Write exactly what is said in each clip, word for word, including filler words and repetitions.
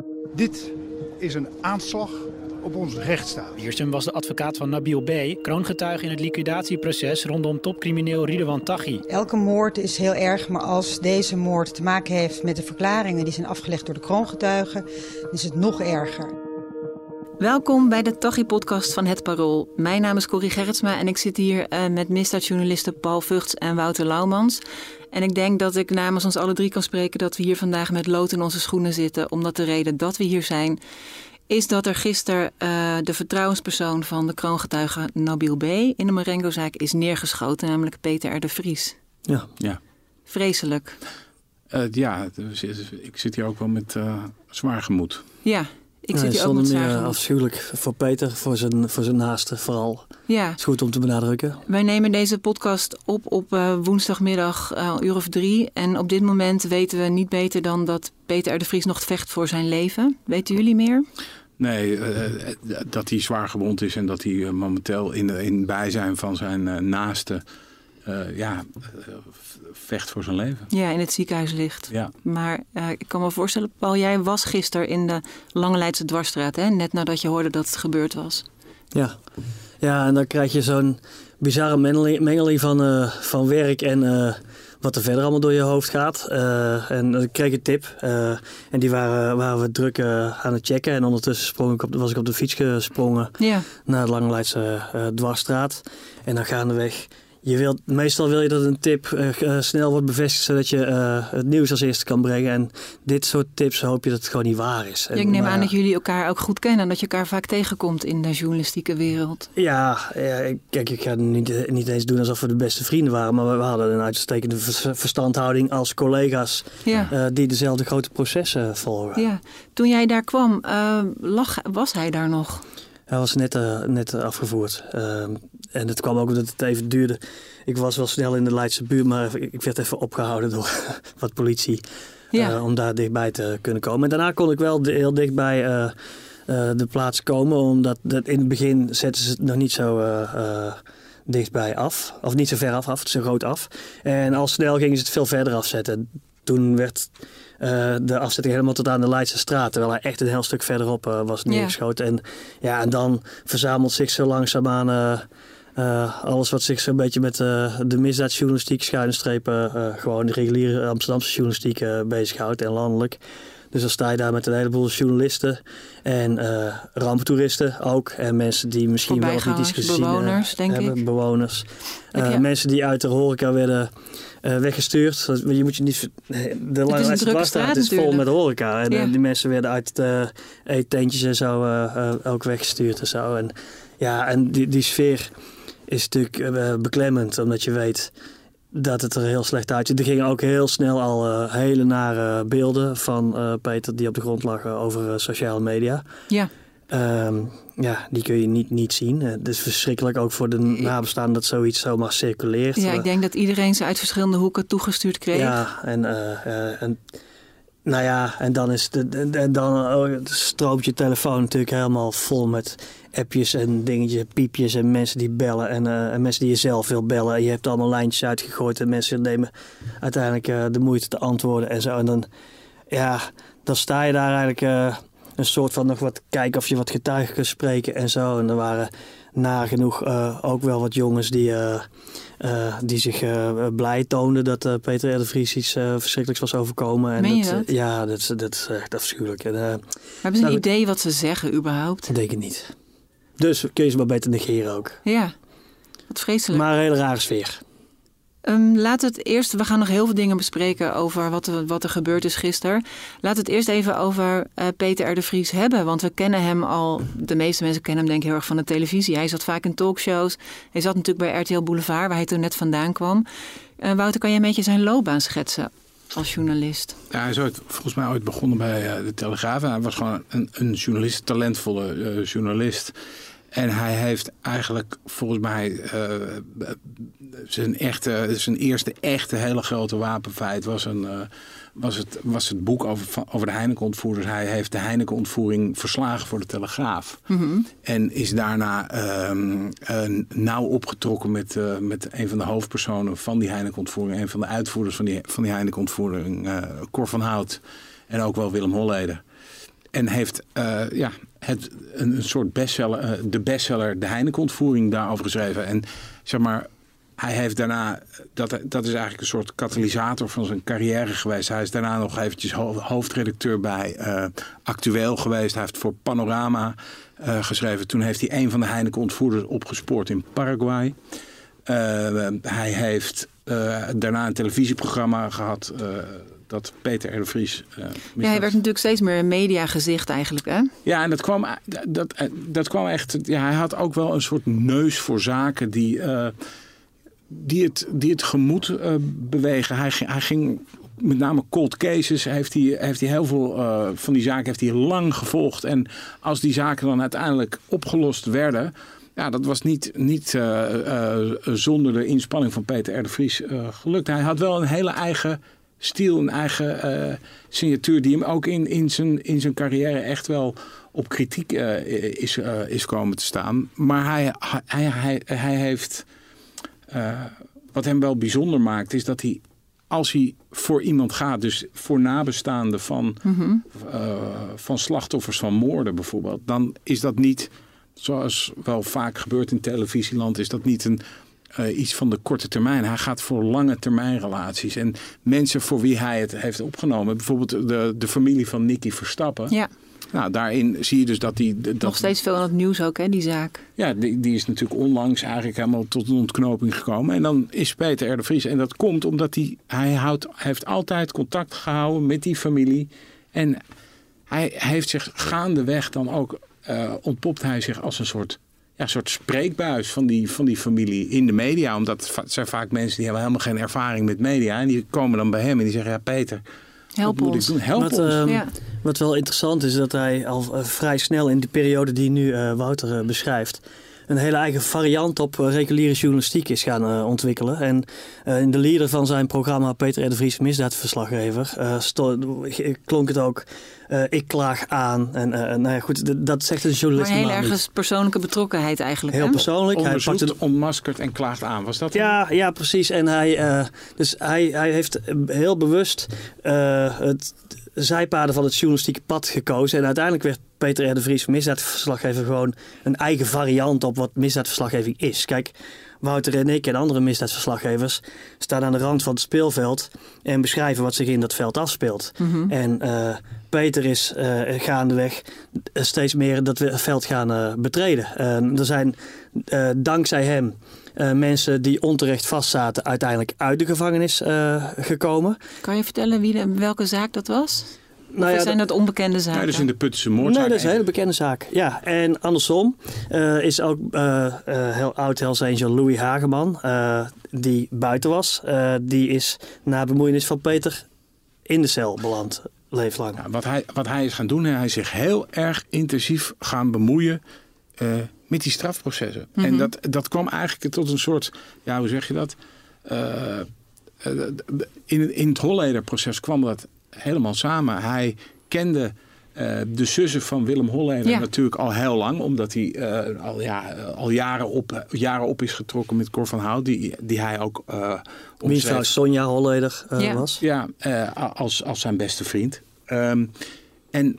Dit is een aanslag op onze rechtsstaat. Wiersum was de advocaat van Nabil B., kroongetuige in het liquidatieproces rondom topcrimineel Ridouan Taghi. Elke moord is heel erg, maar als deze moord te maken heeft met de verklaringen die zijn afgelegd door de kroongetuigen, is het nog erger. Welkom bij de Taghi-podcast van Het Parool. Mijn naam is Corrie Gerritsma en ik zit hier uh, met misdaadjournalisten Paul Vugts en Wouter Laumans. En ik denk dat ik namens ons alle drie kan spreken dat we hier vandaag met lood in onze schoenen zitten. Omdat de reden dat we hier zijn, is dat er gisteren uh, de vertrouwenspersoon van de kroongetuige Nabil B. in de Marengo-zaak is neergeschoten, namelijk Peter R. de Vries. Ja, ja. Vreselijk. Uh, ja, dus ik zit hier ook wel met uh, zwaar gemoed. Ja. Ik zit ja, hier ook met meer afschuwelijk voor Peter, voor zijn, voor zijn naasten vooral. Ja. Het is goed om te benadrukken. Wij nemen deze podcast op op uh, woensdagmiddag uh, een uur of drie. En op dit moment weten we niet beter dan dat Peter R. de Vries nog vecht voor zijn leven. Weten jullie meer? Nee, uh, dat hij zwaar gewond is en dat hij uh, momenteel in, in bijzijn van zijn uh, naasten uh, ja, uh, vecht voor zijn leven. Ja, in het ziekenhuis ligt. Ja. Maar uh, ik kan me voorstellen, Paul, jij was gisteren in de Lange Leidse Dwarsstraat, hè? Net nadat je hoorde dat het gebeurd was. Ja, ja en dan krijg je zo'n bizarre mengeling van, uh, van werk en uh, wat er verder allemaal door je hoofd gaat. Uh, en dan kreeg ik een tip uh, en die waren, waren we druk uh, aan het checken. En ondertussen sprong ik op, was ik op de fiets gesprongen ja. naar de Lange Leidse uh, Dwarsstraat. En dan gaandeweg. Je wilt, meestal wil je dat een tip uh, snel wordt bevestigd, zodat je uh, het nieuws als eerste kan brengen. En dit soort tips hoop je dat het gewoon niet waar is. En, ja, ik neem maar, aan dat jullie elkaar ook goed kennen en dat je elkaar vaak tegenkomt in de journalistieke wereld. Ja, ja kijk, ik ga niet, niet eens doen alsof we de beste vrienden waren, maar we, we hadden een uitstekende verstandhouding als collega's ja. uh, die dezelfde grote processen volgen. Ja. Toen jij daar kwam, uh, lag, was hij daar nog? Hij was net, uh, net uh, afgevoerd. Uh, en het kwam ook omdat het even duurde. Ik was wel snel in de Leidse buurt, maar ik werd even opgehouden door wat politie. Ja. Uh, om daar dichtbij te kunnen komen. En daarna kon ik wel heel dichtbij uh, uh, de plaats komen. Omdat dat in het begin zetten ze het nog niet zo uh, uh, dichtbij af. Of niet zo ver af, af, zo groot af. En al snel gingen ze het veel verder afzetten. Toen werd uh, de afzetting helemaal tot aan de Leidse straat. Terwijl hij echt een heel stuk verderop uh, was neergeschoten. Ja. En, ja, en dan verzamelt zich zo langzaamaan uh, uh, alles wat zich zo'n beetje met uh, de misdaadjournalistiek, schuine strepen, uh, gewoon de reguliere Amsterdamse journalistiek uh, bezighoudt en landelijk. Dus dan sta je daar met een heleboel journalisten en uh, ramptoeristen ook. En mensen die misschien wel of niet iets gezien bewoners, uh, denk hebben. Ik. Bewoners. Uh, ja. Mensen die uit de horeca werden uh, weggestuurd. Je moet je niet. De Lange Dwarsstraat is vol met horeca. En ja. die mensen werden uit de eetentjes en zo uh, uh, ook weggestuurd en zo. En ja, en die, die sfeer is natuurlijk uh, beklemmend, omdat je weet dat het er heel slecht uitziet. Er gingen ook heel snel al uh, hele nare beelden van uh, Peter die op de grond lag over uh, sociale media. Ja. Um, ja, die kun je niet, niet zien. Het is verschrikkelijk ook voor de nabestaanden dat zoiets zomaar circuleert. Ja, ik denk dat iedereen ze uit verschillende hoeken toegestuurd kreeg. Ja, en, uh, uh, en nou ja, en dan is de, en dan uh, stroomt je telefoon natuurlijk helemaal vol met appjes en dingetjes, piepjes en mensen die bellen en, uh, en mensen die je zelf wil bellen. En je hebt allemaal lijntjes uitgegooid en mensen nemen uiteindelijk uh, de moeite te antwoorden en zo. En dan, ja, dan sta je daar eigenlijk uh, een soort van nog wat kijken of je wat getuigen kunt spreken en zo. En er waren nagenoeg uh, ook wel wat jongens die, uh, uh, die zich uh, blij toonden dat uh, Peter R. de Vries iets uh, verschrikkelijks was overkomen. En Meen je dat, dat? Uh, ja, dat, dat is echt afschuwelijk. En, uh, Hebben ze een nou, idee wat ze zeggen überhaupt? Dat denk ik niet. Dus kun je ze maar beter negeren ook. Ja, wat vreselijk. Maar een hele rare sfeer. Um, laten we het eerst, we gaan nog heel veel dingen bespreken over wat er, wat er gebeurd is gisteren. Laten we het eerst even over uh, Peter R. de Vries hebben. Want we kennen hem al, de meeste mensen kennen hem denk ik heel erg van de televisie. Hij zat vaak in talkshows. Hij zat natuurlijk bij R T L Boulevard, waar hij toen net vandaan kwam. Uh, Wouter, kan jij een beetje zijn loopbaan schetsen als journalist? Ja, hij is ooit, volgens mij ooit begonnen bij uh, de Telegraaf. En hij was gewoon een, een journalist, talentvolle uh, journalist. En hij heeft eigenlijk volgens mij uh, zijn, echte, zijn eerste echte hele grote wapenfeit was, een, uh, was, het, was het boek over, over de Heineken-ontvoerders. Hij heeft de Heineken-ontvoering verslagen voor de Telegraaf. Mm-hmm. En is daarna um, uh, nauw opgetrokken met, uh, met een van de hoofdpersonen van die Heineken-ontvoering. Een van de uitvoerders van die, van die Heineken-ontvoering, uh, Cor van Hout. En ook wel Willem Holleder. en heeft uh, ja, het, een, een soort bestseller, uh, de bestseller De Heineken-ontvoering daarover geschreven. En zeg maar, hij heeft daarna, dat, dat is eigenlijk een soort katalysator van zijn carrière geweest. Hij is daarna nog eventjes hoofdredacteur bij uh, Actueel geweest. Hij heeft voor Panorama uh, geschreven. Toen heeft hij een van de Heineken-ontvoerders opgespoord in Paraguay. Uh, hij heeft uh, daarna een televisieprogramma gehad, uh, dat Peter R. de Vries... Uh, ja, hij werd natuurlijk steeds meer een mediagezicht eigenlijk, hè? Ja, en dat kwam, dat, dat kwam echt... Ja, hij had ook wel een soort neus voor zaken die... Uh, Die het, die het gemoed uh, bewegen. Hij, hij ging met name cold cases. Heeft hij, heeft hij heel veel uh, van die zaken heeft hij lang gevolgd. En als die zaken dan uiteindelijk opgelost werden. Ja, dat was niet, niet uh, uh, zonder de inspanning van Peter R. de Vries uh, gelukt. Hij had wel een hele eigen stijl, een eigen uh, signatuur. Die hem ook in, in, zijn, in zijn carrière echt wel op kritiek uh, is, uh, is komen te staan. Maar hij, hij, hij, hij heeft... Uh, wat hem wel bijzonder maakt is dat hij, als hij voor iemand gaat, dus voor nabestaanden van, mm-hmm. uh, van slachtoffers van moorden bijvoorbeeld, dan is dat niet, zoals wel vaak gebeurt in televisieland, is dat niet een, uh, iets van de korte termijn. Hij gaat voor lange termijn relaties. En mensen voor wie hij het heeft opgenomen, bijvoorbeeld de, de familie van Nicky Verstappen. Ja. Nou, daarin zie je dus dat die... Dat, nog steeds veel aan het nieuws ook, hè, die zaak. Ja, die, die is natuurlijk onlangs eigenlijk helemaal tot een ontknoping gekomen. En dan is Peter R. de Vries. En dat komt omdat hij, hij houdt, heeft altijd contact gehouden met die familie. En hij heeft zich gaandeweg dan ook... Uh, ontpopt hij zich als een soort, ja, soort spreekbuis van die, van die familie in de media. Omdat het zijn vaak mensen die hebben helemaal geen ervaring met media. En die komen dan bij hem en die zeggen, ja Peter... Help wat ons. moet ik doen? Help wat, ons. Uh, ja. Wat wel interessant is, dat hij al uh, vrij snel in de periode die nu uh, Wouter uh, beschrijft, een hele eigen variant op uh, reguliere journalistiek is gaan uh, ontwikkelen. En uh, in de leader van zijn programma Peter R. de Vries, misdaadverslaggever, uh, sto- klonk het ook, uh, ik klaag aan. En uh, nou ja, goed, d- dat zegt een journalist. Maar heel ergens persoonlijke betrokkenheid eigenlijk. Heel hè? persoonlijk. Onderzoekt, hij pakt een... onmaskert en klaagt aan. Was dat? Ja, ja, precies. En hij, uh, dus hij, hij heeft heel bewust uh, het zijpaden van het journalistieke pad gekozen. En uiteindelijk werd Peter R. de Vries, misdaadverslaggever, gewoon een eigen variant op wat misdaadverslaggeving is. Kijk, Wouter en ik en andere misdaadverslaggevers staan aan de rand van het speelveld en beschrijven wat zich in dat veld afspeelt. Mm-hmm. En uh, Peter is uh, gaandeweg steeds meer dat veld gaan uh, betreden. Uh, er zijn uh, dankzij hem Uh, mensen die onterecht vastzaten uiteindelijk uit de gevangenis uh, gekomen. Kan je vertellen wie de, welke zaak dat was? Nou ja, of zijn dat onbekende zaken? Ja, dus in de Puttense moordzaak. Nee, dat is een hele bekende zaak. Ja, en andersom uh, is ook uh, uh, heel oud Hells Angel Louis Hageman, uh, die buiten was. Uh, die is na bemoeienis van Peter in de cel beland, levenslang. Ja, wat, hij, wat hij is gaan doen, hij is zich heel erg intensief gaan bemoeien uh, met die strafprocessen. Mm-hmm. En dat, dat kwam eigenlijk tot een soort, ja, hoe zeg je dat? Uh, uh, in, in het Holleder-proces kwam dat helemaal samen. Hij kende uh, de zussen van Willem Holleder ja. natuurlijk al heel lang. Omdat hij uh, al, ja, al jaren, op, jaren op is getrokken met Cor van Hout. Die, die hij ook uh, Wie vrouw Sonja Holleder uh, ja. was. Ja, uh, als, als zijn beste vriend. Um, en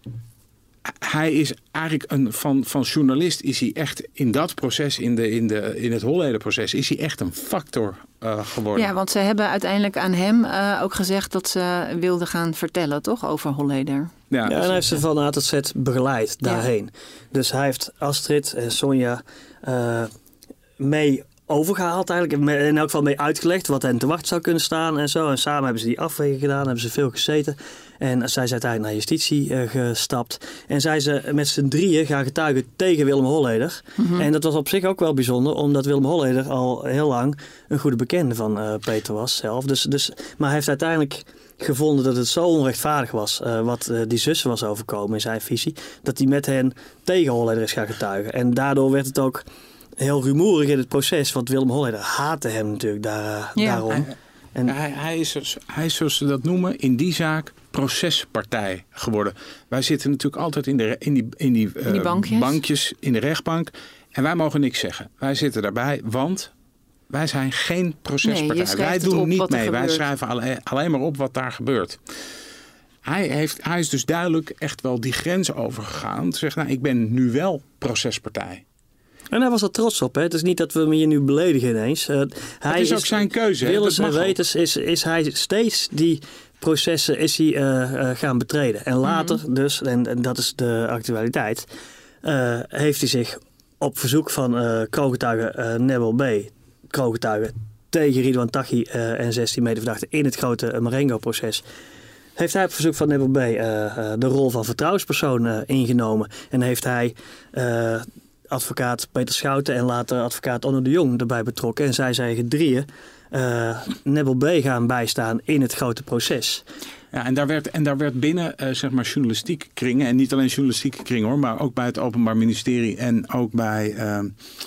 hij is eigenlijk een, van, van journalist is hij echt in dat proces, in, de, in, de, in het Holleder-proces, is hij echt een factor uh, geworden. Ja, want ze hebben uiteindelijk aan hem uh, ook gezegd dat ze wilden gaan vertellen, toch, over Holleder. Ja, ja en hij heeft ze van A tot Z begeleid daarheen. Ja. Dus hij heeft Astrid en Sonja uh, mee overgehaald eigenlijk. In elk geval mee uitgelegd wat hen te wachten zou kunnen staan en zo. En samen hebben ze die afweging gedaan, hebben ze veel gezeten. En zij is uiteindelijk naar justitie uh, gestapt. En zij ze met z'n drieën gaan getuigen tegen Willem Holleder. Mm-hmm. En dat was op zich ook wel bijzonder, omdat Willem Holleder al heel lang een goede bekende van uh, Peter was zelf. Dus, dus, maar hij heeft uiteindelijk gevonden dat het zo onrechtvaardig was uh, wat uh, die zussen was overkomen in zijn visie, dat hij met hen tegen Holleder is gaan getuigen. En daardoor werd het ook heel rumoerig in het proces, want Willem Holleder haatte hem natuurlijk daar, ja. daarom. Hij, en hij, hij, is, hij is, zoals ze dat noemen, in die zaak procespartij geworden. Wij zitten natuurlijk altijd in, de, in die, in die, uh, in die bankjes. bankjes in de rechtbank en wij mogen niks zeggen. Wij zitten daarbij, want wij zijn geen procespartij. Nee, wij doen niet mee. Wij schrijven alleen, alleen maar op wat daar gebeurt. hij, heeft, hij is dus duidelijk echt wel die grens overgegaan. Te zeggen, nou, ik ben nu wel procespartij. En hij was er trots op. Hè? Het is niet dat we hem hier nu beledigen ineens. Uh, hij het is ook is, zijn keuze. Willens en wetens is, is hij steeds die processen is hij, uh, uh, gaan betreden. En later mm-hmm. dus, en, en dat is de actualiteit, uh, heeft hij zich op verzoek van uh, kroongetuige uh, Nebel B. kroongetuige tegen Ridouan Taghi uh, en zestien medeverdachten in het grote uh, Marengo-proces, heeft hij op verzoek van Nebel B. Uh, uh, de rol van vertrouwenspersoon uh, ingenomen. En heeft hij uh, advocaat Peter Schouten en later advocaat Onno de Jong erbij betrokken. En zij zijn drieën uh, Nebel B. gaan bijstaan in het grote proces. Ja, en daar werd, en daar werd binnen uh, zeg maar journalistieke kringen, en niet alleen journalistieke kringen hoor, maar ook bij het Openbaar Ministerie en ook bij uh,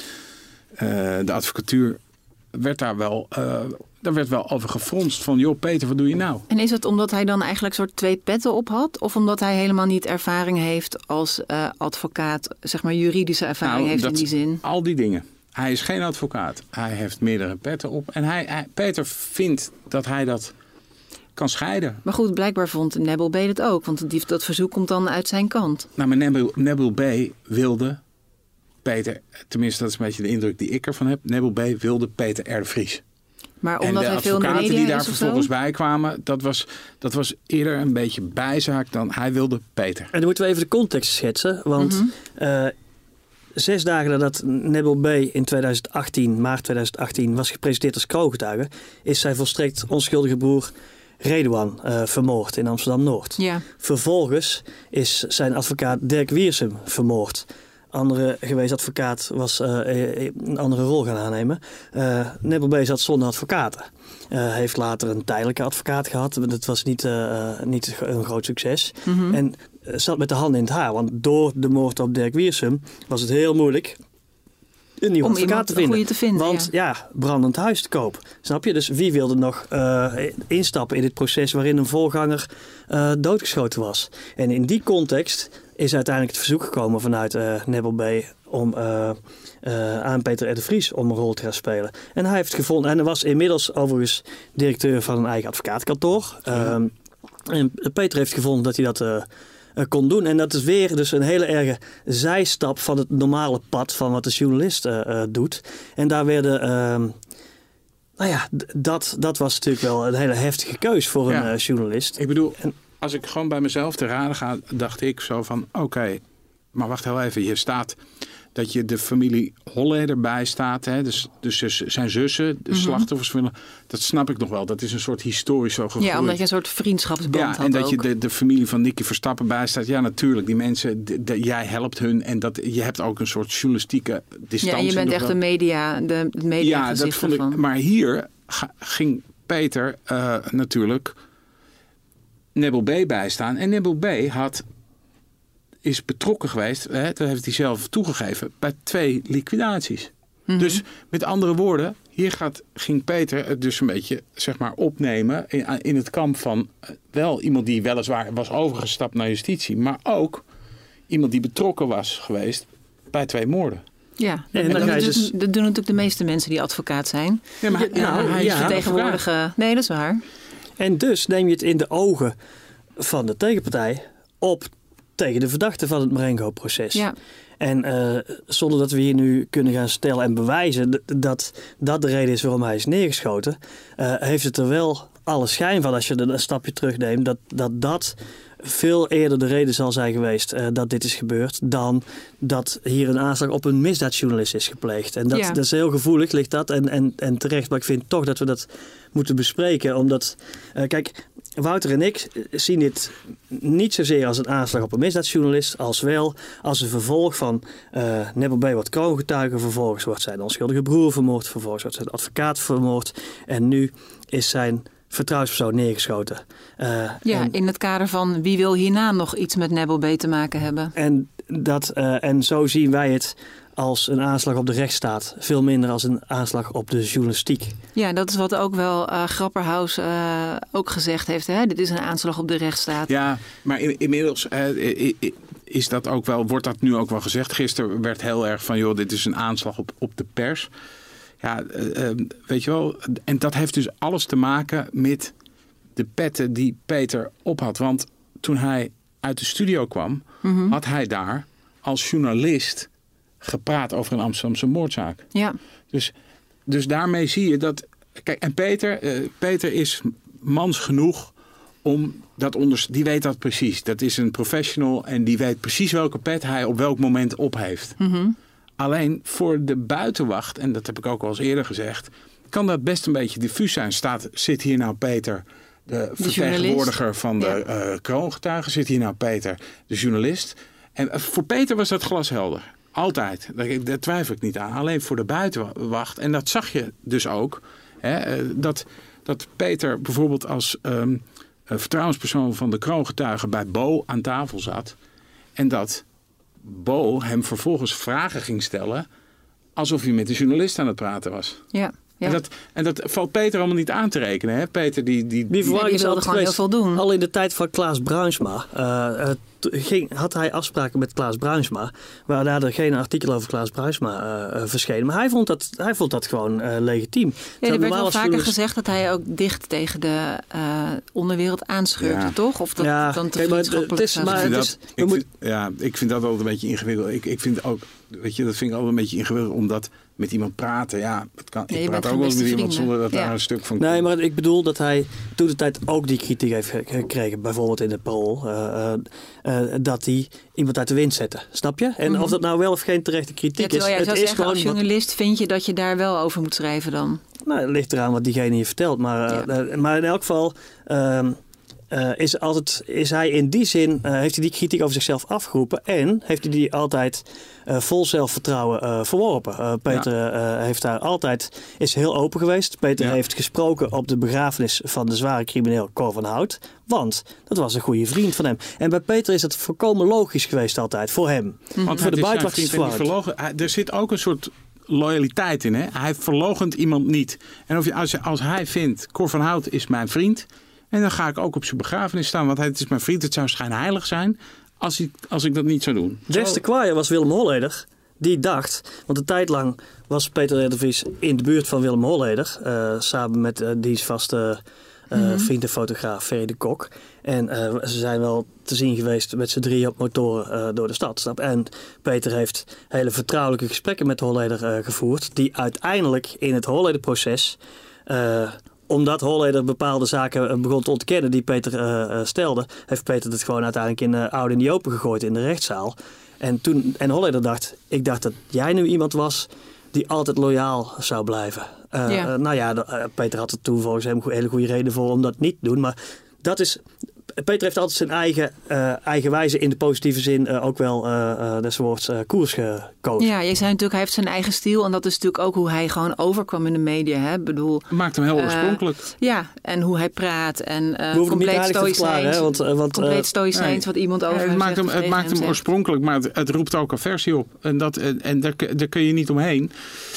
uh, de advocatuur, werd daar wel, uh, daar werd wel over gefronst van, joh Peter, wat doe je nou? En is het omdat hij dan eigenlijk soort twee petten op had? Of omdat hij helemaal niet ervaring heeft als uh, advocaat, zeg maar juridische ervaring nou, heeft in die zin? Al die dingen. Hij is geen advocaat. Hij heeft meerdere petten op. En hij, hij, Peter vindt dat hij dat kan scheiden. Maar goed, blijkbaar vond Nebel B. het ook. Want die, dat verzoek komt dan uit zijn kant. Nou, maar Nebel, Nebel B. wilde Peter, tenminste dat is een beetje de indruk die ik ervan heb. Nebel B. wilde Peter R. de Vries. Maar omdat hij veel in de media is of zo? En de advocaten die daar vervolgens bij kwamen, dat was, dat was eerder een beetje bijzaak dan hij wilde Peter. En dan moeten we even de context schetsen. Want mm-hmm. uh, zes dagen nadat Nebel B. in tweeduizend achttien, maart tweeduizend achttien, was gepresenteerd als kroongetuige, is zijn volstrekt onschuldige broer Ridouan uh, vermoord in Amsterdam-Noord. Ja. Vervolgens is zijn advocaat Dirk Wiersum vermoord. Andere geweest advocaat was uh, een andere rol gaan aannemen. Uh, Nebel B. zat zonder advocaten. Uh, heeft later een tijdelijke advocaat gehad. Dat was niet, uh, niet een groot succes. Mm-hmm. En uh, zat met de handen in het haar. Want door de moord op Dirk Wiersum was het heel moeilijk een nieuwe Om advocaat te vinden. te vinden. Want ja. ja, brandend huis te koop. Snap je? Dus wie wilde nog uh, instappen in dit proces waarin een voorganger uh, doodgeschoten was? En in die context is uiteindelijk het verzoek gekomen vanuit uh, Nebel B. om uh, uh, aan Peter R. de Vries om een rol te gaan spelen. En hij heeft gevonden, en hij was inmiddels overigens directeur van een eigen advocaatkantoor. Ja. Um, en Peter heeft gevonden dat hij dat uh, uh, kon doen. En dat is weer dus een hele erge zijstap van het normale pad van wat de journalist uh, uh, doet. En daar werden... Uh, nou ja, d- dat, dat was natuurlijk wel een hele heftige keus voor ja. een uh, journalist. Ik bedoel... En, als ik gewoon bij mezelf te raden ga, dacht ik zo van, oké, okay, maar wacht heel even. Je staat dat je de familie Holleder bij staat. Hè? Dus, dus zijn zussen, de mm-hmm. slachtoffers. Dat snap ik nog wel. Dat is een soort historisch zo gegroeid. Ja, omdat je een soort vriendschapsband ja, had en dat ook. je de, de familie van Nicky Verstappen bij staat. Ja, natuurlijk. Die mensen, de, de, jij helpt hun. En dat, je hebt ook een soort journalistieke distantie. Ja, en je bent echt wel. de media, de, de media ja, dat vond ik. Maar hier ga, ging Peter uh, natuurlijk Nebel B. bijstaan. En Nebel B. had, is betrokken geweest, hè, dat heeft hij zelf toegegeven, bij twee liquidaties. Mm-hmm. Dus met andere woorden, hier gaat, ging Peter het dus een beetje zeg maar, opnemen in, in het kamp van uh, wel iemand die weliswaar was overgestapt naar justitie, maar ook iemand die betrokken was geweest bij twee moorden. Ja, en en dat, dat, dus, dus, dat doen natuurlijk de meeste mensen die advocaat zijn. Ja, maar ja, nou, hij is ja, vertegenwoordiger. Nee, dat is waar. En dus neem je het in de ogen van de tegenpartij op tegen de verdachte van het Marengo-proces. Ja. En uh, zonder dat we hier nu kunnen gaan stellen en bewijzen d- dat dat de reden is waarom hij is neergeschoten, uh, heeft het er wel alle schijn van, als je een stapje terugneemt, dat dat, dat veel eerder de reden zal zijn geweest uh, dat dit is gebeurd, dan dat hier een aanslag op een misdaadjournalist is gepleegd. En dat, ja. dat is heel gevoelig, ligt dat, en, en, en terecht. Maar ik vind toch dat we dat moeten bespreken, omdat, uh, kijk, Wouter en ik zien dit niet zozeer als een aanslag op een misdaadjournalist, als wel als een vervolg van uh, Nebel B. wordt kroongetuige, vervolgens wordt zijn onschuldige broer vermoord, vervolgens wordt zijn advocaat vermoord en nu is zijn vertrouwenspersoon neergeschoten. Uh, ja, en, in het kader van wie wil hierna nog iets met Nebel B. te maken hebben. En, dat, uh, en zo zien wij het als een aanslag op de rechtsstaat. Veel minder als een aanslag op de journalistiek. Ja, dat is wat ook wel uh, Grapperhaus uh, ook gezegd heeft. Hè? Dit is een aanslag op de rechtsstaat. Ja, maar in, inmiddels uh, is dat ook wel, wordt dat nu ook wel gezegd. Gisteren werd heel erg van, joh, dit is een aanslag op, op de pers. Ja, uh, weet je wel. En dat heeft dus alles te maken met de petten die Peter op had. Want toen hij uit de studio kwam, mm-hmm. had hij daar als journalist gepraat over een Amsterdamse moordzaak. Ja. Dus, dus daarmee zie je dat... Kijk, en Peter, uh, Peter is mans genoeg om dat onder... Die weet dat precies. Dat is een professional en die weet precies welke pet hij op welk moment op heeft. Mm-hmm. Alleen voor de buitenwacht, en dat heb ik ook al eens eerder gezegd, kan dat best een beetje diffuus zijn. Staat, zit hier nou Peter, de, de vertegenwoordiger van de ja. uh, kroongetuigen? Zit hier nou Peter, de journalist? En uh, voor Peter was dat glashelder. Altijd. Daar, daar twijfel ik niet aan. Alleen voor de buitenwacht. En dat zag je dus ook. Hè, uh, dat, dat Peter bijvoorbeeld als um, vertrouwenspersoon van de kroongetuigen bij Bo aan tafel zat. En dat Bo hem vervolgens vragen ging stellen alsof hij met de journalist aan het praten was. Ja. Ja. En, dat, en dat valt Peter allemaal niet aan te rekenen. Hè? Peter die... die, die verwarring is altijd gewoon heel veel doen. Al in de tijd van Klaas Bruinsma uh, ging, had hij afspraken met Klaas Bruinsma. Waar daar er geen artikel over Klaas Bruinsma uh, verschenen. Maar hij vond dat, hij vond dat gewoon uh, legitiem. Ja, er werd wel vaker gezegd dat hij ook dicht tegen de uh, onderwereld aanscheurde, ja. toch? Of dat ja, dan te kijk, maar vriendschappelijk het is, maar ik het vind, is, dat, ik, moet... vind, ja, ik vind dat altijd een beetje ingewikkeld. Ik, ik vind ook, weet je, dat vind ik altijd een beetje ingewikkeld omdat met iemand praten. Ja, het kan, ja, ik praat ook wel eens met iemand vrienden. zonder dat ja. daar een stuk van Nee, komt. maar ik bedoel dat hij toen de tijd ook die kritiek heeft gekregen. Bijvoorbeeld in het Parool. Uh, uh, uh, dat hij iemand uit de wind zette. Snap je? En mm-hmm. of dat nou wel of geen terechte kritiek ja, is. Jij het zou is zeggen, gewoon als journalist wat... vind je dat je daar wel over moet schrijven dan? Nou, het ligt eraan wat diegene je vertelt. Maar, ja. uh, maar in elk geval... Uh, Uh, is, altijd, is hij in die zin, uh, heeft hij die kritiek over zichzelf afgeroepen en heeft hij die altijd uh, vol zelfvertrouwen uh, verworpen. Uh, Peter ja. uh, heeft daar altijd, is heel open geweest. Peter ja. heeft gesproken op de begrafenis van de zware crimineel Cor van Hout, want dat was een goede vriend van hem. En bij Peter is het volkomen logisch geweest altijd, voor hem. Mm-hmm. Want voor de buitenwacht is het verlogen. Er zit ook een soort loyaliteit in. Hè? Hij verloochent iemand niet. En of je, als, als hij vindt, Cor van Hout is mijn vriend... En dan ga ik ook op zijn begrafenis staan. Want het is mijn vriend. Het zou schijnheilig zijn als ik, als ik dat niet zou doen. Des te kwaaier was Willem Holleder. Die dacht, want een tijd lang was Peter R. de Vries in de buurt van Willem Holleder. Uh, samen met uh, diens vaste uh, mm-hmm. vriend en fotograaf Ferry de Kok. En uh, ze zijn wel te zien geweest met z'n drieën op motoren uh, door de stad. Snap? En Peter heeft hele vertrouwelijke gesprekken met Holleder uh, gevoerd. Die uiteindelijk in het Holleder-proces... Uh, Omdat Holleder bepaalde zaken begon te ontkennen die Peter uh, stelde, heeft Peter het gewoon uiteindelijk in uh, oude in die open gegooid in de rechtszaal. En, toen, en Holleder dacht, ik dacht dat jij nu iemand was die altijd loyaal zou blijven. Uh, ja. uh, nou ja, uh, Peter had er toen volgens hem een hele goede reden voor om dat niet te doen. Maar dat is... Peter heeft altijd zijn eigen, uh, eigen wijze in de positieve zin uh, ook wel uh, uh, des woords uh, koers gekozen. Ja, je zei natuurlijk, hij heeft zijn eigen stijl. En dat is natuurlijk ook hoe hij gewoon overkwam in de media. Hè? Bedoel, maakt hem heel uh, oorspronkelijk. Ja, en hoe hij praat. En uh, compleet stoïcijns. Want, uh, want, compleet stoïcijns nee, wat iemand over het hem maakt zegt. hem, het maakt hem oorspronkelijk, maar het, het roept ook aversie op. En, dat, en, en daar, daar kun je niet omheen.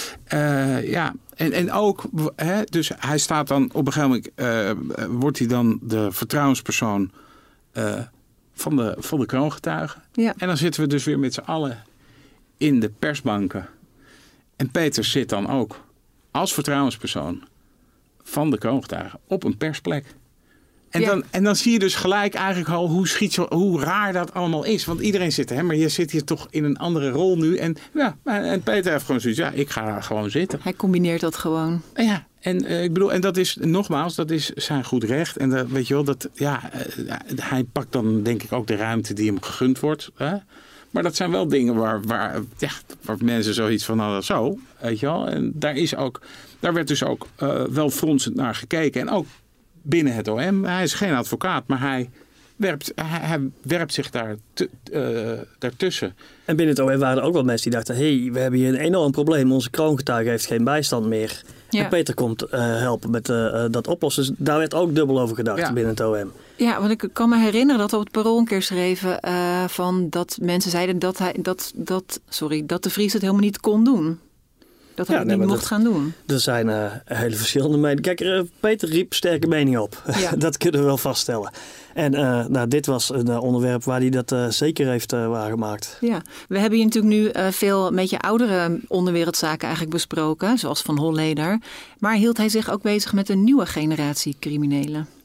Uh, ja, en, en ook, hè, dus hij staat dan op een gegeven moment, uh, wordt hij dan de vertrouwenspersoon uh, van, de, van de kroongetuigen. Ja. En dan zitten we dus weer met z'n allen in de persbanken. En Peter zit dan ook als vertrouwenspersoon van de kroongetuigen op een persplek. En, ja. dan, en dan zie je dus gelijk eigenlijk al hoe, schietzo, hoe raar dat allemaal is. Want iedereen zit, hè, maar je zit hier toch in een andere rol nu. En, ja, en Peter heeft gewoon zoiets, ja, ik ga daar gewoon zitten. Hij combineert dat gewoon. Ja, en uh, ik bedoel, en dat is, nogmaals, dat is zijn goed recht. En dat, weet je wel, dat, ja, uh, hij pakt dan denk ik ook de ruimte die hem gegund wordt. Hè? Maar dat zijn wel dingen waar, waar, ja, waar mensen zoiets van hadden, zo, weet je wel. En daar is ook, daar werd dus ook uh, wel fronsend naar gekeken. En ook binnen het O M. Hij is geen advocaat, maar hij werpt, hij, hij werpt zich daar te, uh, daartussen. En binnen het O M waren er ook wel mensen die dachten, hé, hey, we hebben hier een enorm probleem. Onze kroongetuige heeft geen bijstand meer. Ja. En Peter komt uh, helpen met uh, dat oplossen. Dus daar werd ook dubbel over gedacht ja. binnen het O M. Ja, want ik kan me herinneren dat we op het Parool een keer schreven uh, van dat mensen zeiden dat, hij, dat, dat, sorry, dat de Vries het helemaal niet kon doen. Dat hij ja, het nee, niet mocht dat, gaan doen. Er zijn uh, hele verschillende meningen. Kijk, uh, Peter riep sterke mening op. Ja. Dat kunnen we wel vaststellen. En uh, nou, dit was een uh, onderwerp waar hij dat uh, zeker heeft uh, waargemaakt. Ja, we hebben hier natuurlijk nu uh, veel een beetje oudere onderwereldzaken eigenlijk besproken. Zoals van Holleder. Maar hield hij zich ook bezig met een nieuwe generatie criminelen?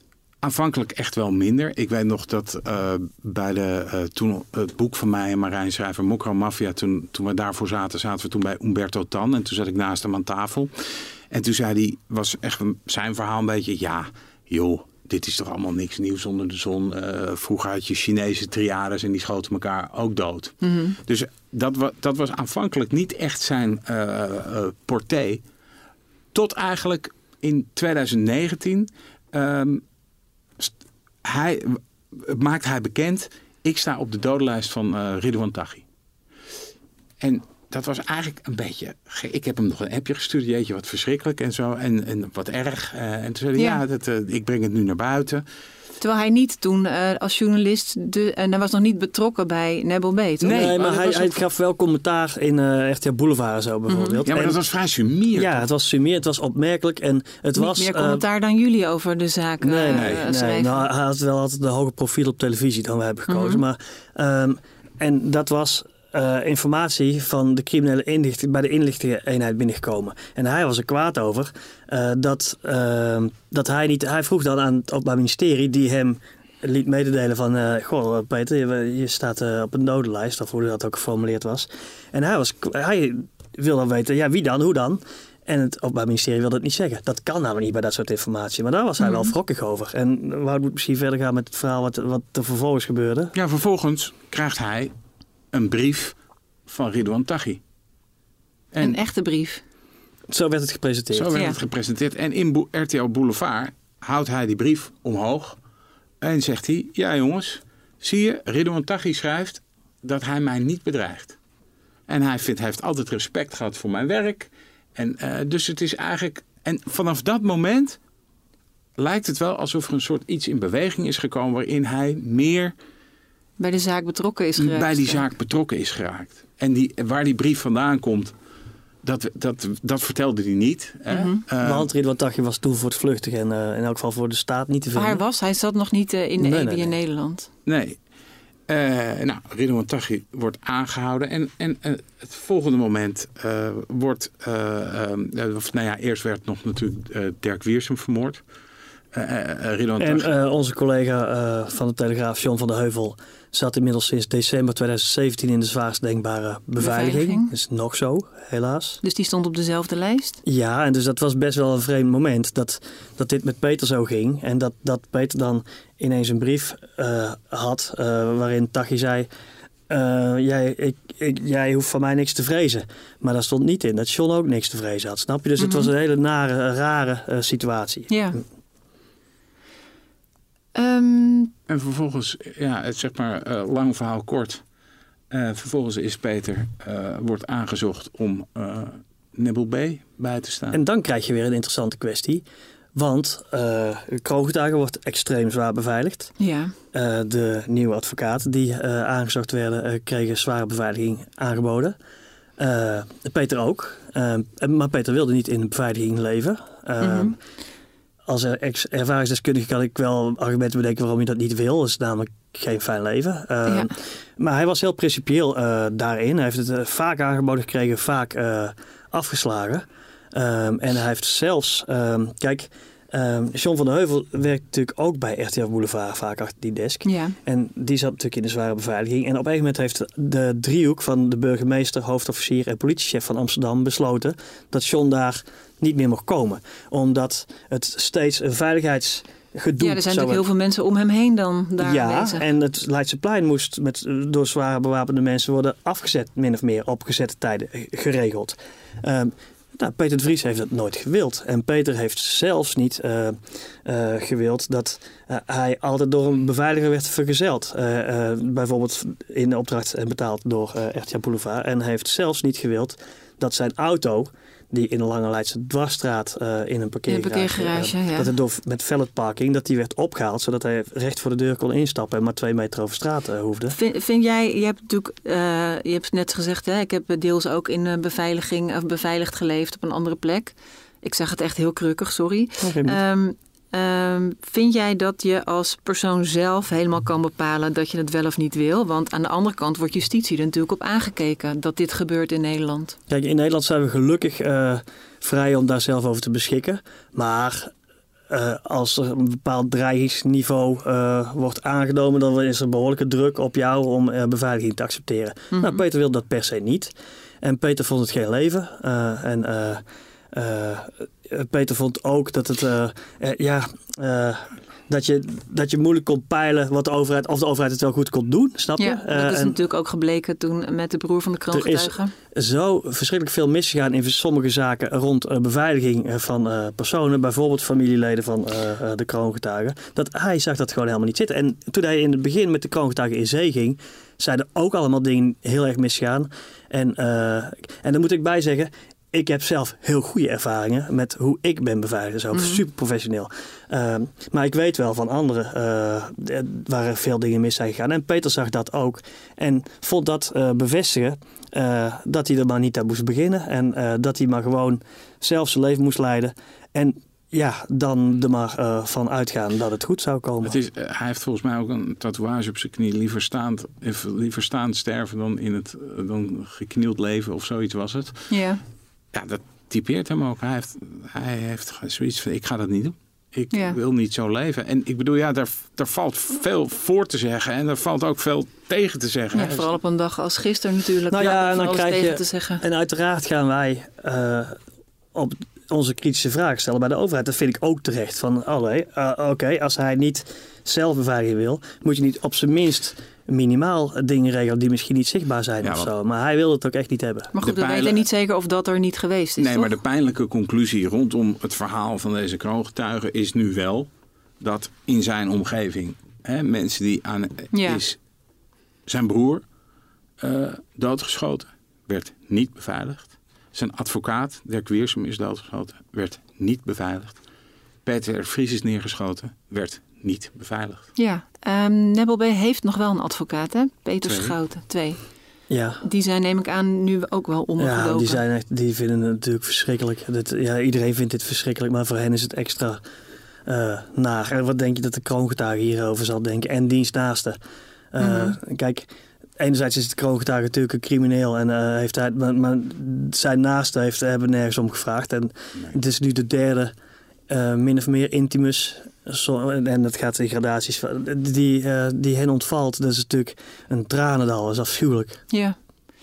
aanvankelijk echt wel minder. Ik weet nog dat uh, bij de, uh, toen het boek van mij en Marijn schrijver Mokro Mafia, toen, toen we daarvoor zaten, zaten we toen bij Umberto Tan. En toen zat ik naast hem aan tafel. En toen zei hij, was echt zijn verhaal een beetje, ja, joh, dit is toch allemaal niks nieuws onder de zon. Uh, vroeger had je Chinese triades en die schoten elkaar ook dood. Mm-hmm. Dus dat, wa- dat was aanvankelijk niet echt zijn uh, uh, porté. Tot eigenlijk in twintig negentien um, st- hij, maakt hij bekend, ik sta op de dodenlijst van uh, Ridouan Taghi. En dat was eigenlijk een beetje... Ik heb hem nog een appje gestuurd. Jeetje, wat verschrikkelijk en zo. En, en wat erg. Uh, en toen zei hij, ja, ja dat, uh, ik breng het nu naar buiten. Terwijl hij niet toen uh, als journalist... De, en hij was nog niet betrokken bij Nebel B, toch? Nee, nee, maar hij, hij ook... gaf wel commentaar in uh, R T L Boulevard en zo bijvoorbeeld. Mm-hmm. Ja, maar en, dat was vrij sumier. Ja, het was sumier, het was opmerkelijk. En het niet was, meer commentaar uh, dan jullie over de zaak uh, Nee, nee, uh, nee. Nou, hij had wel altijd een hoger profiel op televisie dan wij hebben gekozen. Mm-hmm. Maar, um, en dat was... Uh, informatie van de criminele inlichting bij de inlichtingeneenheid binnengekomen. En hij was er kwaad over uh, dat, uh, dat hij niet... Hij vroeg dan aan het Openbaar Ministerie die hem liet mededelen van... Uh, goh, Peter, je, je staat uh, op een dodenlijst, of hoe dat ook geformuleerd was. En hij, was, hij wilde dan weten, ja, wie dan, hoe dan? En het Openbaar Ministerie wilde het niet zeggen. Dat kan namelijk niet bij dat soort informatie. Maar daar was hij mm-hmm. wel wrokkig over. En Wout moet misschien verder gaan met het verhaal wat, wat er vervolgens gebeurde. Ja, vervolgens krijgt hij een brief van Ridouan Taghi. En, een echte brief. Zo werd het gepresenteerd. Zo werd ja. het gepresenteerd. En in Bo- R T L Boulevard houdt hij die brief omhoog. En zegt hij, ja jongens, zie je, Ridouan Taghi schrijft dat hij mij niet bedreigt. En hij, vindt, hij heeft altijd respect gehad voor mijn werk. En uh, dus het is eigenlijk... En vanaf dat moment lijkt het wel alsof er een soort iets in beweging is gekomen waarin hij meer... Bij de zaak betrokken is geraakt. Bij die zaak betrokken is geraakt. En die, waar die brief vandaan komt, dat, dat, dat vertelde hij niet. Mm-hmm. Uh, Want Ridouan Taghi was toen voor het vluchtig en uh, in elk geval voor de staat niet te vinden. Waar was? Hij zat nog niet uh, in de nee, E B nee, in nee. Nederland. Nee. Uh, nou, Ridouan Taghi wordt aangehouden. En, en uh, het volgende moment uh, wordt... Uh, uh, of, nou ja, eerst werd nog natuurlijk uh, Dirk Wiersum vermoord. Uh, uh, en uh, onze collega uh, van de Telegraaf, John van der Heuvel, zat inmiddels sinds december twintig zeventien in de zwaarst denkbare beveiliging. beveiliging. Dat is nog zo, helaas. Dus die stond op dezelfde lijst? Ja, en dus dat was best wel een vreemd moment dat, dat dit met Peter zo ging. En dat, dat Peter dan ineens een brief uh, had uh, waarin Taghi zei... Uh, jij, ik, ik, jij hoeft van mij niks te vrezen. Maar daar stond niet in dat John ook niks te vrezen had, snap je? Dus mm-hmm. het was een hele nare, rare uh, situatie. Ja. Um... En vervolgens, ja, het zeg maar, uh, lang verhaal kort. Uh, vervolgens is Peter, uh, wordt aangezocht om uh, Nebel B bij te staan. En dan krijg je weer een interessante kwestie. Want uh, kroongetuigen wordt extreem zwaar beveiligd. Ja. Uh, de nieuwe advocaten die uh, aangezocht werden, uh, kregen zware beveiliging aangeboden. Uh, Peter ook. Uh, maar Peter wilde niet in de beveiliging leven. Uh, mm-hmm. Als ex- ervaringsdeskundige kan ik wel argumenten bedenken waarom je dat niet wil. Dat is namelijk geen fijn leven. Uh, ja. Maar hij was heel principieel uh, daarin. Hij heeft het uh, vaak aangeboden gekregen, vaak uh, afgeslagen. Um, en hij heeft zelfs... Um, kijk, um, John van der Heuvel werkt natuurlijk ook bij R T L Boulevard, vaak achter die desk. Ja. En die zat natuurlijk in de zware beveiliging. En op een gegeven moment heeft de driehoek van de burgemeester, hoofdofficier en politiechef van Amsterdam besloten dat John daar niet meer mocht komen. Omdat het steeds een veiligheidsgedoe... Ja, er zijn natuurlijk heel veel mensen om hem heen dan daar Ja, aanwezig. En het Leidseplein moest met, door zware bewapende mensen worden afgezet, min of meer op gezette tijden geregeld. Um, Nou, Peter de Vries heeft dat nooit gewild. En Peter heeft zelfs niet uh, uh, gewild dat uh, hij altijd door een beveiliger werd vergezeld. Uh, uh, bijvoorbeeld in opdracht en betaald door uh, R T L Boulevard. En hij heeft zelfs niet gewild dat zijn auto, die in een Lange Leidse dwarsstraat uh, in een parkeergarage, in een parkeergarage uh, ja. dat het door, met valet parking, dat die werd opgehaald, zodat hij recht voor de deur kon instappen en maar twee meter over straat uh, hoefde. Vind, vind jij, je hebt natuurlijk, uh, je hebt net gezegd, hè, ik heb deels ook in uh, beveiliging of beveiligd geleefd op een andere plek. Ik zeg het echt heel krukkig, sorry. Okay, um, um, vind jij dat je als persoon zelf helemaal kan bepalen dat je het wel of niet wil? Want aan de andere kant wordt justitie er natuurlijk op aangekeken dat dit gebeurt in Nederland. Kijk, in Nederland zijn we gelukkig uh, vrij om daar zelf over te beschikken. Maar uh, als er een bepaald dreigingsniveau uh, wordt aangenomen, dan is er behoorlijke druk op jou om uh, beveiliging te accepteren. Mm-hmm. Nou, Peter wilde dat per se niet. En Peter vond het geen leven. Uh, en uh, uh, Peter vond ook dat het uh, uh, ja, uh, dat je, dat je moeilijk kon peilen wat de overheid, of de overheid het wel goed kon doen, snap je? Ja, dat is uh, natuurlijk ook gebleken toen met de broer van de kroongetuige. Er is zo verschrikkelijk veel misgegaan in sommige zaken rond uh, beveiliging van uh, personen, bijvoorbeeld familieleden van uh, uh, de kroongetuigen, dat hij zag dat gewoon helemaal niet zitten. En toen hij in het begin met de kroongetuigen in zee ging, zijn er ook allemaal dingen heel erg misgaan. En, uh, en daar moet ik bij zeggen, ik heb zelf heel goede ervaringen met hoe ik ben beveiligd. Zo, mm-hmm. Super professioneel. Uh, maar ik weet wel van anderen uh, waar er veel dingen mis zijn gegaan. En Peter zag dat ook. En vond dat uh, bevestigen uh, dat hij er maar niet aan moest beginnen. En uh, dat hij maar gewoon zelf zijn leven moest leiden. En ja, dan er maar uh, van uitgaan dat het goed zou komen. Het is, uh, hij heeft volgens mij ook een tatoeage op zijn knie. Liever staand, liever staand sterven dan, in het, uh, dan geknield leven of zoiets was het. Ja. Yeah. Ja, dat typeert hem ook. Hij heeft, hij heeft zoiets van, ik ga dat niet doen. Ik ja. wil niet zo leven. En ik bedoel, ja, daar, daar valt veel voor te zeggen. En er valt ook veel tegen te zeggen. Ja, vooral op een dag als gisteren natuurlijk. Nou ja, en dan krijg tegen je, te zeggen. En uiteraard gaan wij uh, op onze kritische vraag stellen bij de overheid. Dat vind ik ook terecht. Van, uh, oké, okay, als hij niet zelf beveiliging wil, moet je niet op zijn minst minimaal dingen regelen die misschien niet zichtbaar zijn ja, of zo. Maar hij wil het ook echt niet hebben. Maar goed, we pijlen... weten niet zeker of dat er niet geweest is, Nee, toch? maar de pijnlijke conclusie rondom het verhaal van deze kroongetuige is nu wel dat in zijn omgeving hè, mensen die aan ja. is zijn broer uh, doodgeschoten, werd niet beveiligd. Zijn advocaat, Dirk Wiersum, is doodgeschoten, werd niet beveiligd. Peter Vries is neergeschoten, werd niet beveiligd. Ja, um, Nebel B. heeft nog wel een advocaat, hè? Peter Twee. Schouten, twee. Ja. Die zijn, neem ik aan, nu ook wel omgelopen. Ja, die, zijn echt, die vinden het natuurlijk verschrikkelijk. Dat, ja, iedereen vindt dit verschrikkelijk, maar voor hen is het extra uh, naar. En wat denk je dat de kroongetuige hierover zal denken? En diensnaasten. Uh, mm-hmm. Kijk, enerzijds is de kroongetuige natuurlijk een crimineel. En, uh, heeft hij, maar, maar zijn naasten heeft, hebben nergens om gevraagd. En nee. Het is nu de derde, uh, min of meer intimus. Zo, en dat gaat in gradaties. Die, uh, die hen ontvalt, dat is natuurlijk een tranendal. Dat is afschuwelijk. Ja.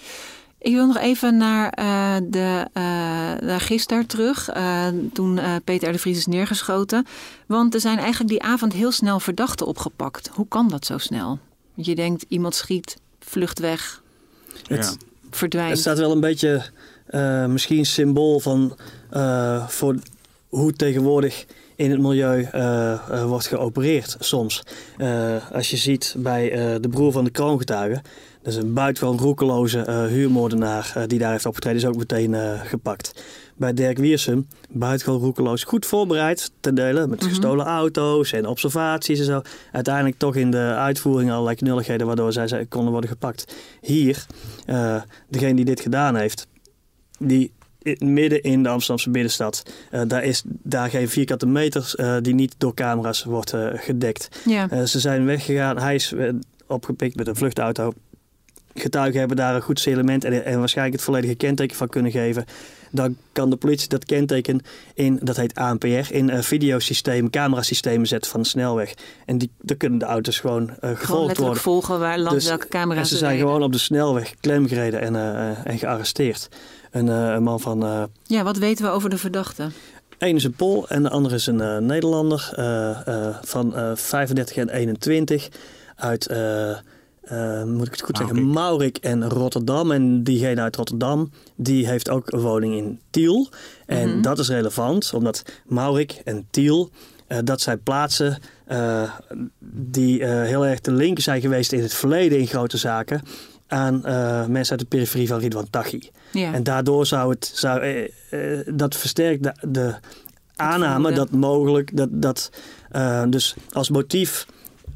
Ik wil nog even naar, uh, de, uh, naar gisteren terug. Uh, toen uh, Peter R. de Vries is neergeschoten. Want er zijn eigenlijk die avond heel snel verdachten opgepakt. Hoe kan dat zo snel? Je denkt, iemand schiet, vlucht weg, het, verdwijnt. Het staat wel een beetje uh, misschien symbool van uh, voor hoe tegenwoordig in het milieu uh, uh, wordt geopereerd soms. Uh, als je ziet bij uh, de broer van de kroongetuige, dat is een buitengewoon roekeloze uh, huurmoordenaar uh, die daar heeft opgetreden, is ook meteen uh, gepakt. Bij Dirk Wiersum, buitengewoon roekeloos, goed voorbereid ten dele met mm-hmm. gestolen auto's en observaties en zo. Uiteindelijk toch in de uitvoering allerlei knulligheden waardoor zij, zij konden worden gepakt. Hier, uh, degene die dit gedaan heeft, die midden in de Amsterdamse binnenstad. Uh, daar is daar geen vierkante meters uh, die niet door camera's wordt uh, gedekt. Ja. Uh, ze zijn weggegaan. Hij is uh, opgepikt met een vluchtauto. Getuigen hebben daar een goed signalement en, en waarschijnlijk het volledige kenteken van kunnen geven. Dan kan de politie dat kenteken in, dat heet A N P R, in uh, videosystemen, camerasystemen zetten van de snelweg. En die, dan kunnen de auto's gewoon uh, gevolgd gewoon letterlijk worden. volgen waar langs dus, welke camera's en ze ze zijn reden. gewoon op de snelweg klemgereden en, uh, en gearresteerd. Een, uh, een man van... Uh, ja, wat weten we over de verdachte? Eén is een Pool en de andere is een uh, Nederlander uh, uh, van uh, vijfendertig en eenentwintig uit... Uh, Uh, moet ik het goed zeggen, Maurik en Rotterdam. En diegene uit Rotterdam, die heeft ook een woning in Tiel. En mm-hmm. dat is relevant, omdat Maurik en Tiel, uh, dat zijn plaatsen uh, die uh, heel erg te linken zijn geweest in het verleden in grote zaken aan uh, mensen uit de periferie van Ridwan Taghi. Ja. En daardoor zou het, zou, uh, uh, dat versterkt de, de aanname dat mogelijk, dat, dat uh, dus als motief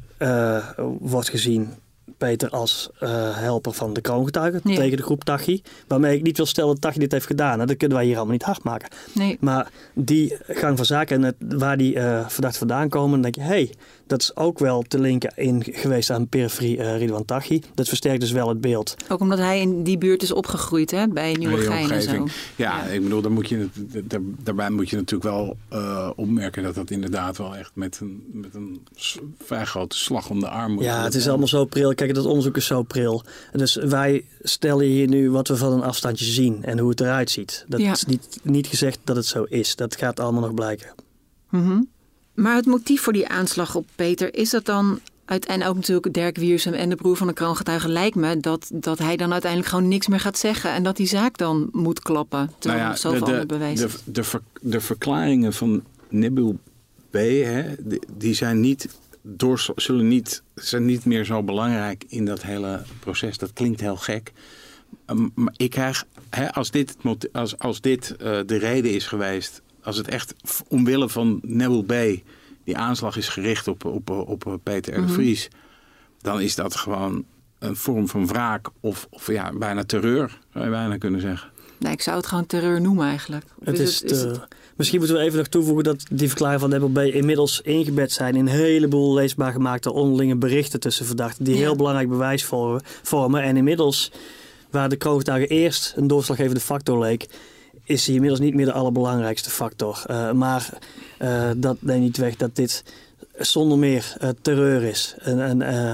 uh, wordt gezien Peter als uh, helper van de kroongetuigen ja. tegen de groep Taghi. Waarmee ik niet wil stellen dat Taghi dit heeft gedaan. Hè. Dat kunnen wij hier allemaal niet hard maken. Nee. Maar die gang van zaken en het, waar die uh, verdacht vandaan komen, dan denk je, hé, hey, Dat is ook wel te linken in geweest aan periferie uh, Ridwan Taghi. Dat versterkt dus wel het beeld. Ook omdat hij in die buurt is opgegroeid, hè? Bij Nieuwegein en zo. Ja, ja, ik bedoel, daar moet je, daar, daarbij moet je natuurlijk wel uh, opmerken dat dat inderdaad wel echt met een, met een vrij grote slag om de arm moet. Ja, het is allemaal zo pril. Kijk, dat onderzoek is zo pril. Dus wij stellen hier nu wat we van een afstandje zien en hoe het eruit ziet. Dat ja. is niet, niet gezegd dat het zo is. Dat gaat allemaal nog blijken. Mm-hmm. Maar het motief voor die aanslag op Peter, is dat dan uiteindelijk ook natuurlijk Derk Wiersum en de broer van de kroongetuige, lijkt me dat, dat hij dan uiteindelijk gewoon niks meer gaat zeggen en dat die zaak dan moet klappen. Terwijl nou ja, zoveel andere bewijs is. De, de, ver, de verklaringen van Nabil B, hè, die, die zijn niet door, zullen niet, zijn niet meer zo belangrijk in dat hele proces. Dat klinkt heel gek. Um, maar ik krijg, hè, als dit, als, als dit uh, de reden is geweest, als het echt omwille van Nabil B die aanslag is gericht op, op, op Peter R. de Vries, mm-hmm. dan is dat gewoon een vorm van wraak of, of ja, bijna terreur, zou je bijna kunnen zeggen. Nee, ik zou het gewoon terreur noemen eigenlijk. Het dus is het, is te, het... Misschien moeten we even nog toevoegen dat die verklaringen van Nabil B inmiddels ingebed zijn in een heleboel leesbaar gemaakte onderlinge berichten tussen verdachten die ja. heel belangrijk bewijs vormen. En inmiddels, waar de kroongetuige eerst een doorslaggevende factor leek, is hij inmiddels niet meer de allerbelangrijkste factor. Uh, maar uh, dat neemt niet weg dat dit zonder meer uh, terreur is. En, en, uh,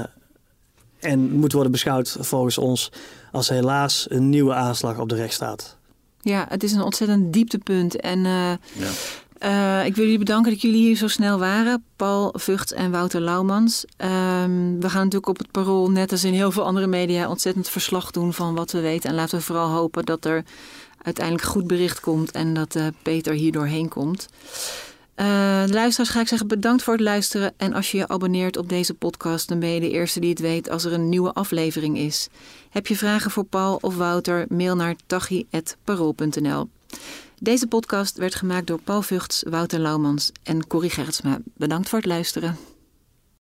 en moet worden beschouwd volgens ons als helaas een nieuwe aanslag op de rechtsstaat. Ja, het is een ontzettend dieptepunt. En uh, ja. uh, ik wil jullie bedanken dat jullie hier zo snel waren. Paul Vugts en Wouter Laumans. Um, we gaan natuurlijk op het Parool, net als in heel veel andere media, ontzettend verslag doen van wat we weten. En laten we vooral hopen dat er uiteindelijk goed bericht komt en dat uh, Peter hier doorheen komt. Uh, de luisteraars ga ik zeggen bedankt voor het luisteren. En als je je abonneert op deze podcast, dan ben je de eerste die het weet als er een nieuwe aflevering is. Heb je vragen voor Paul of Wouter? Mail naar taghi at parool punt n l. Deze podcast werd gemaakt door Paul Vugts, Wouter Laumans en Corrie Gerritsma. Bedankt voor het luisteren.